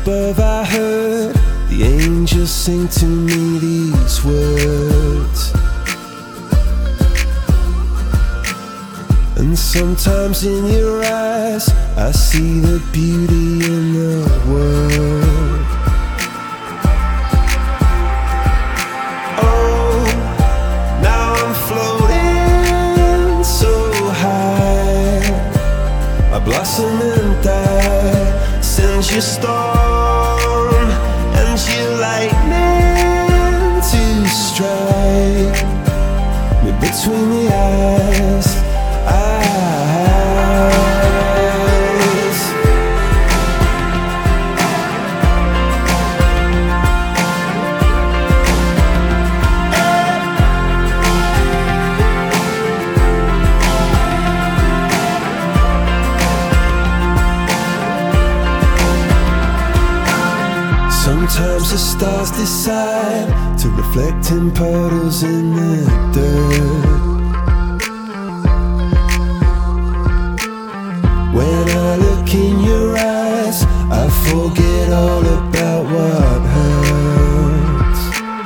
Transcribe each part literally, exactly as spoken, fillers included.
above I heard the angels sing to me these words. And sometimes in your eyes I see the beauty in the world. Oh, now I'm floating so high. I blossom and die, sends your storm and your lightning to strike me between the eyes. Sometimes the stars decide to reflect in puddles in the dirt. When I look in your eyes, I forget all about what hurts.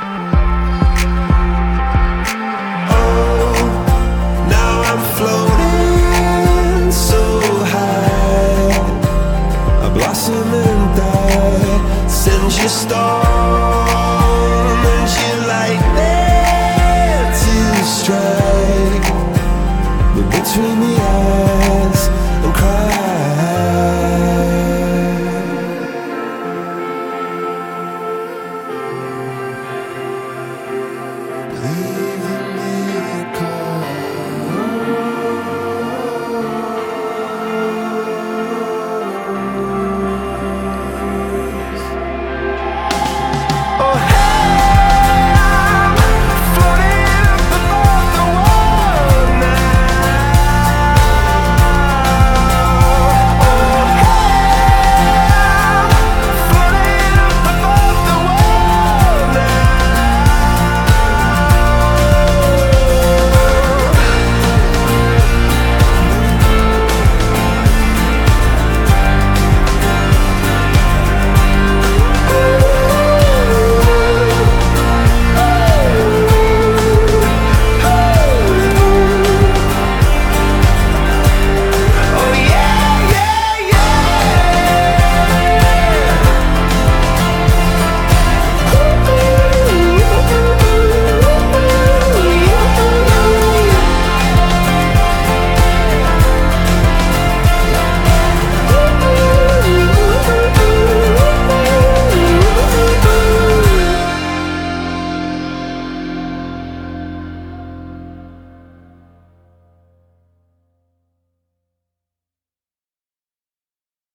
Oh, now I'm floating so high. I blossom and die, sends your storm and your lightning to strike me between the eyes.